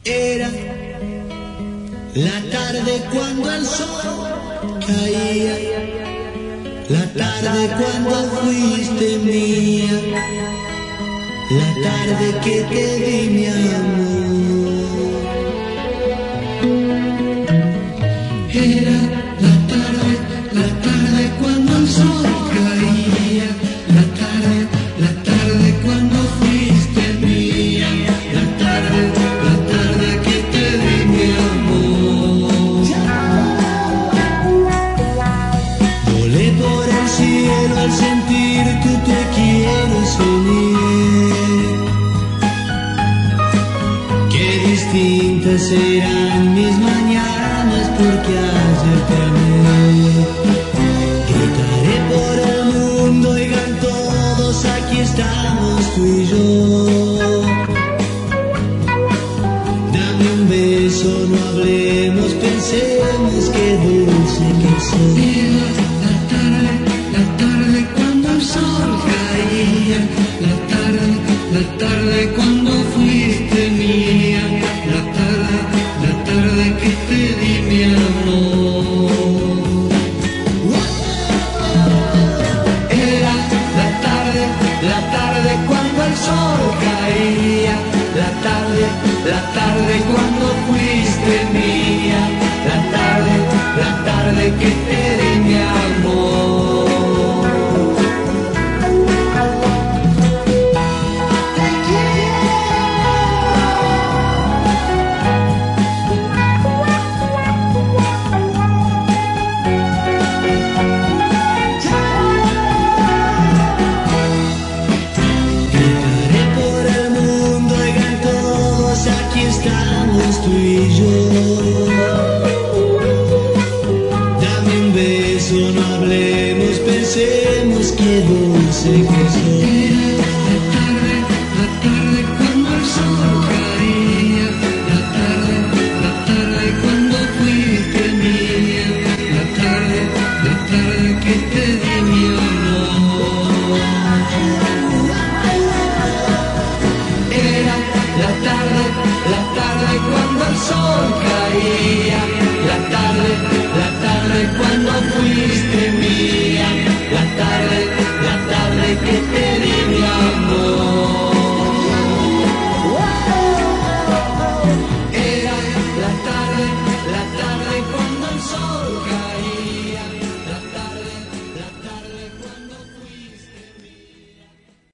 Era la tarde cuando el sol caía, la tarde cuando fuiste mía, la tarde que te di mi amor. Era la tarde cuando el sol caía, la tarde cuando fuiste mía, la tarde que te di mi amor. Volé por el cielo al sentir tu te quiero y soñé. Qué distintas serán mis mañanas porque ayer te amé. Gritaré por el mundo, oigan todos, aquí estamos tú y yo. Dame un beso, no hablemos, pensemos qué dulce que soy. La tarde cuando el sol caía, la tarde cuando fuiste mía, la tarde que te di mi amor. Era la tarde cuando el sol caía, la tarde cuando fuiste mía, la tarde que te di mi amor. Tú y yo.